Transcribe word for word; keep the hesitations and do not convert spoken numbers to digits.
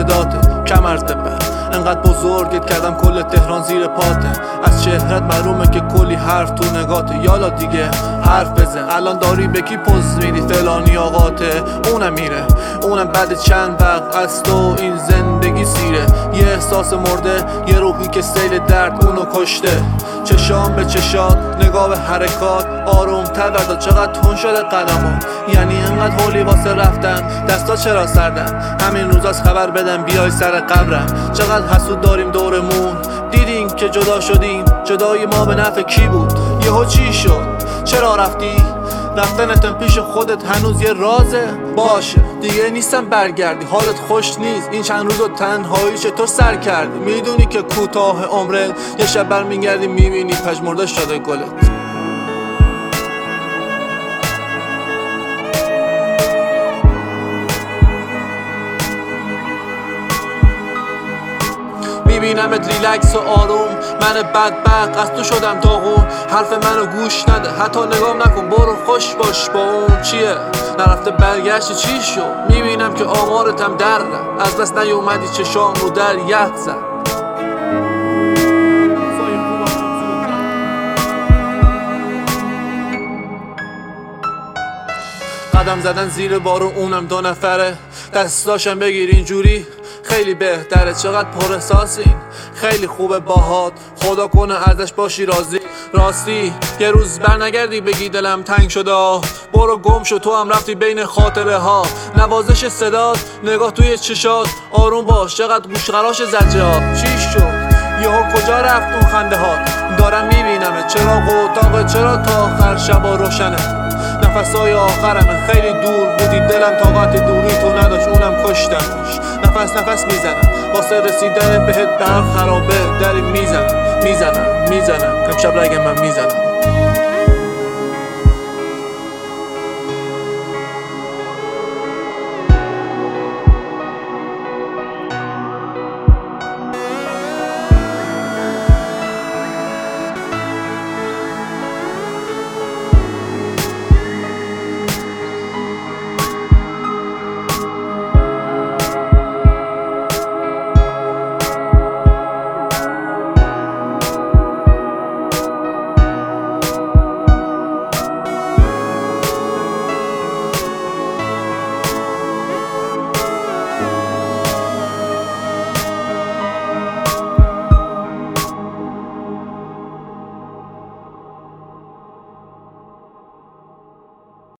صداته کمر تپه انقدر بزرگت کردم کل تهران زیر پاته از چهرت معلومه که کلی حرف تو نگاته یالا دیگه حرف بزن الان داری به کی پوز میدی فلانی آقاته اونم میره اونم بعد چند وقت از تو این زندگی سیره یه احساس مرده یه روحی که سیل درد اونو کشته چشام به چشات نگاه به حرکات آروم تر بردار چقدر تون شده قدمات یعنی انقدر هولی واسه رفتن دستا چرا سردن همین روز از خبر بدم بیای سر قبرم چقدر حسود داریم دورمون دیدین که جدا شدیم جدای ما به نفع کی بود یهو چی شد چرا رفتی رفتنتم پیش خودت هنوز یه رازه باشه دیگه نیستم برگردی حالت خوش نیست این چند روز و تنهایی چطور سر کردی میدونی که کوتاه عمرت یه شب برمیگردی میبینی پژمرده شده گلت میبینمت ریلکس و آروم من بدبخت از تو شدم داغون حرف منو گوش نده حتی نگام نکن برو خوش باش با اون چیه نرفته برگشتی چی شد میبینم که آمارتم در از دست نیومدی چشام رو در یخ زد قدم زدن زیر بارون اونم دو نفره دستاشم بگیر اینجوری خیلی بهتره چقدر پر احساسین خیلی خوبه باهات خدا کنه ازش باشی راضی راستی یه روز برنگردی بگی دلم تنگ شده برو گم شو تو هم رفتی بین خاطره ها نوازش صدات نگاه توی چشات آروم باش چقدر گوشخراش زجه ها چی شد یهو کجا رفت اون خنده هات دارم میبینمه چراغ و اتاق چرا تا آخر شبا روشنه نفسای آخرمه خیلی دور بودی دلم طاقت دوری تو نداشت اونم کشتمش نفس نفس میزنم واسه رسیدن بهت برق خرابه دری میزنم میزنم میزنم امشب رگ من میزنم